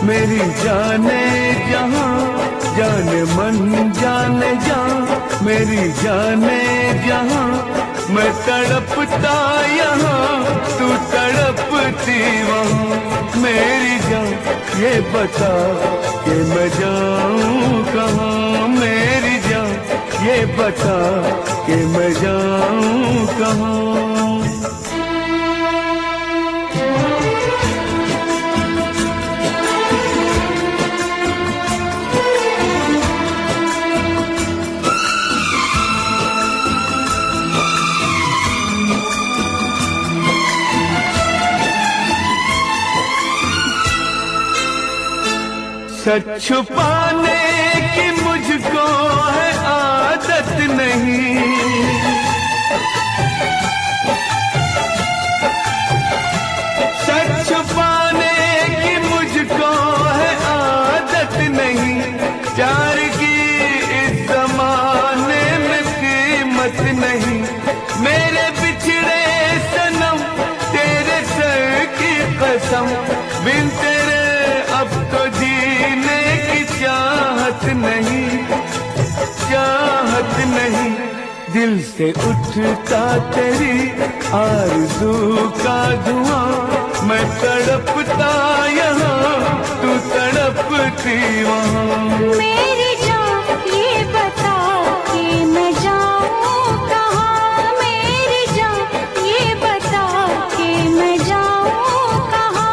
मेरी जाने जहां, जाने मन जाने जहां, मेरी जाने जहां, मैं तड़पता यहाँ, तू तड़पती वहाँ। मेरी जान ये बता कि मैं जाऊं कहाँ, मेरी जान ये बता कि मैं जाऊं कहाँ। सच छुपाने की मुझको है आदत नहीं, सच छुपाने की मुझको है आदत नहीं। प्यार की इस जमाने में कीमत नहीं। मेरे बिछड़े सनम तेरे सर की कसम, बिन तेरे अब तो जीने की चाहत नहीं, चाहत नहीं। दिल से उठता तेरी आरज़ू का धुआं, मैं तड़पता यहाँ, तू तड़पती वहाँ। मेरी जान ये बता कि मैं जाऊँ कहाँ, मेरी जान ये बता कि मैं जाऊँ कहाँ।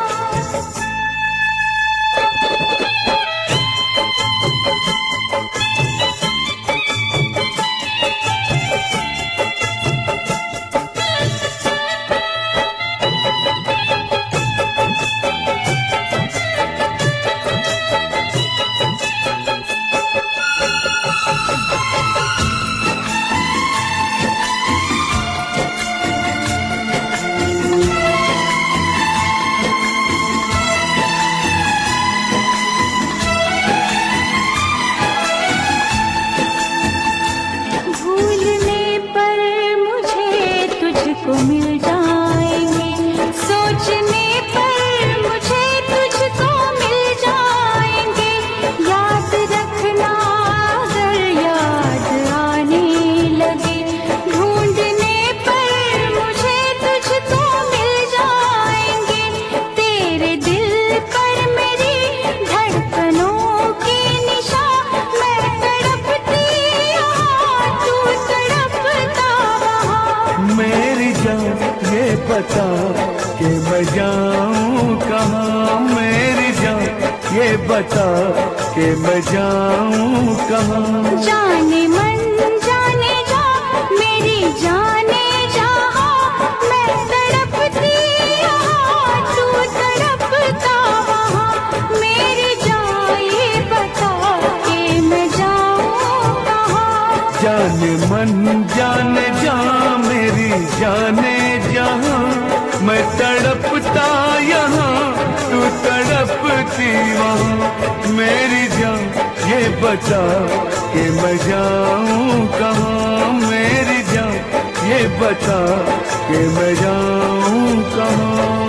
मिल जाएंगे, सोचने पर मुझे तुझको मिल जाएंगे। याद रखना अगर याद आने लगे, ढूंढने पर मुझे तुझको मिल जाएंगे। तेरे दिल पर मेरी धड़कनों के निशान, मैं तड़पती यहाँ, तू तड़पता वहाँ। मेरी जान ये बता कि मैं जाऊं कहाँ, मेरी जान ये बता कि मैं जाऊं कहाँ। जाने मन जाने जा, मेरी जाने जहाँ, मैं तड़पती यहाँ, तू तड़पता वहाँ। मेरी जान ये बता कि मैं जाऊँ कहाँ। जाने मन जाने जहाँ, मेरी जाने जहाँ, मैं तड़पता यहाँ, तू तड़पती वहाँ। मेरी जान ये बता कि मैं जाऊँ कहाँ, मेरी जान ये बता कि मैं जाऊँ कहाँ।